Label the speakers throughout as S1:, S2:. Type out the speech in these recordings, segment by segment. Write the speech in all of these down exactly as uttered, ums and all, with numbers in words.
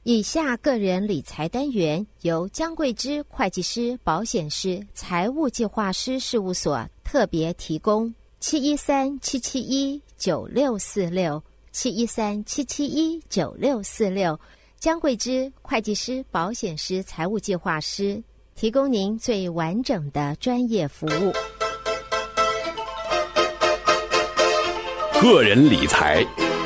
S1: 以下个人理财单元由江贵之会计师、保险师、财务计划师事务所特别提供。七一三七七一九六四六，七一三七七一九六四六，江贵之会计师、保险师、财务计划师，提供您最完整的专业服务。
S2: 个人理财。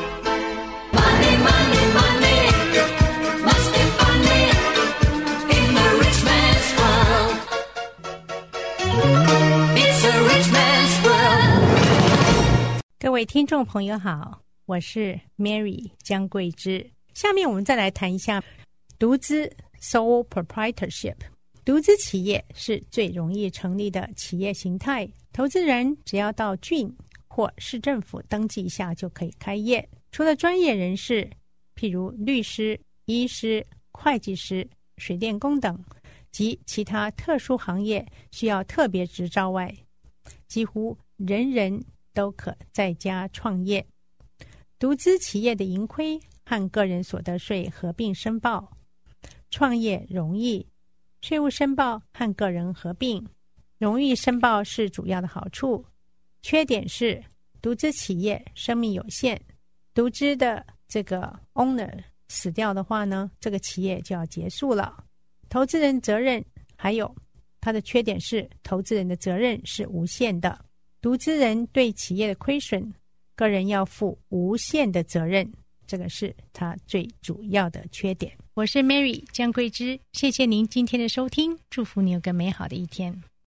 S3: 各位听众朋友好，我是 Mary 江贵之。下面我们再来谈一下独资 Sole Proprietorship。 独资企业是最容易成立的企业形态，投资人只要到郡或市政府登记一下就可以开业。除了专业人士，譬如律师、医师、会计师、水电工等及其他特殊行业需要特别执照外，几乎人人都可在家创业。独资企业的盈亏和个人所得税合并申报，创业容易，税务申报和个人合并。容易申报是主要的好处，缺点是独资企业生命有限，独资的这个 owner 死掉的话呢，这个企业就要结束了。投资人责任，还有它的缺点是投资人的责任是无限的。独资人对企业的亏损，个人要负无限的责任，这个是它最主要的缺点。我是 Mary 江贵之，谢谢您今天的收听，祝福你有个美好的一天。